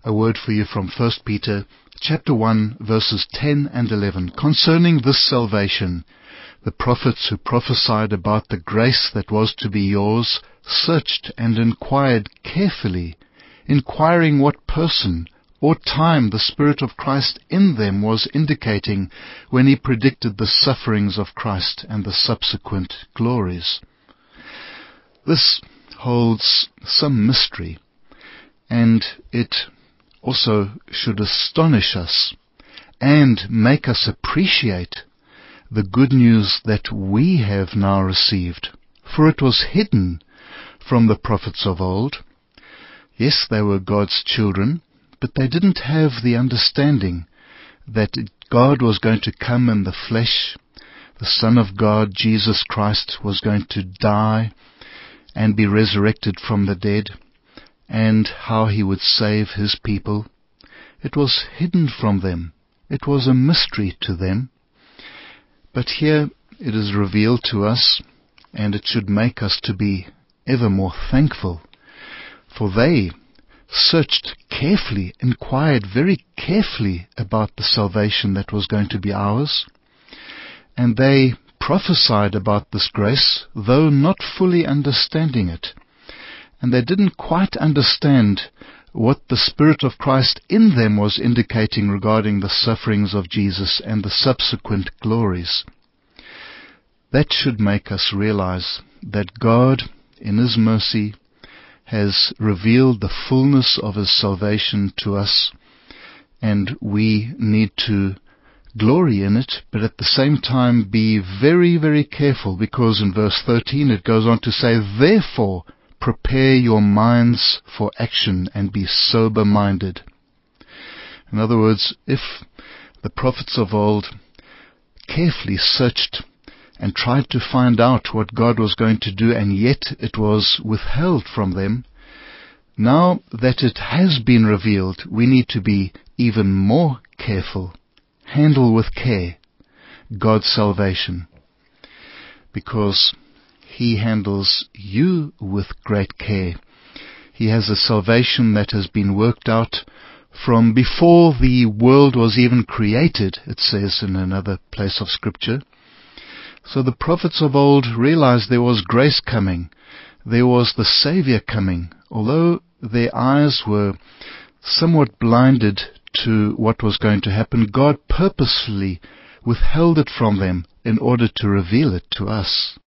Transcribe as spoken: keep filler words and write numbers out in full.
A word for you from First Peter chapter one, verses ten and eleven. Concerning this salvation, the prophets who prophesied about the grace that was to be yours searched and inquired carefully, inquiring what person or time the Spirit of Christ in them was indicating when he predicted the sufferings of Christ and the subsequent glories. This holds some mystery, and it also should astonish us and make us appreciate the good news that we have now received. For it was hidden from the prophets of old. Yes, they were God's children, but they didn't have the understanding that God was going to come in the flesh. The Son of God, Jesus Christ, was going to die and be resurrected from the dead, and how he would save his people. It was hidden from them. It was a mystery to them. But here it is revealed to us, and it should make us to be ever more thankful. For they searched carefully, inquired very carefully about the salvation that was going to be ours, and they prophesied about this grace, though not fully understanding it. And they didn't quite understand what the Spirit of Christ in them was indicating regarding the sufferings of Jesus and the subsequent glories. That should make us realize that God, in His mercy, has revealed the fullness of His salvation to us, and we need to glory in it, but at the same time be very, very careful, because in verse thirteen it goes on to say, "Therefore prepare your minds for action and be sober-minded." In other words, if the prophets of old carefully searched and tried to find out what God was going to do, and yet it was withheld from them, now that it has been revealed, we need to be even more careful. Handle with care God's salvation, because He handles you with great care. He has a salvation that has been worked out from before the world was even created, it says in another place of Scripture. So the prophets of old realized there was grace coming. There was the Savior coming. Although their eyes were somewhat blinded to what was going to happen, God purposefully withheld it from them in order to reveal it to us.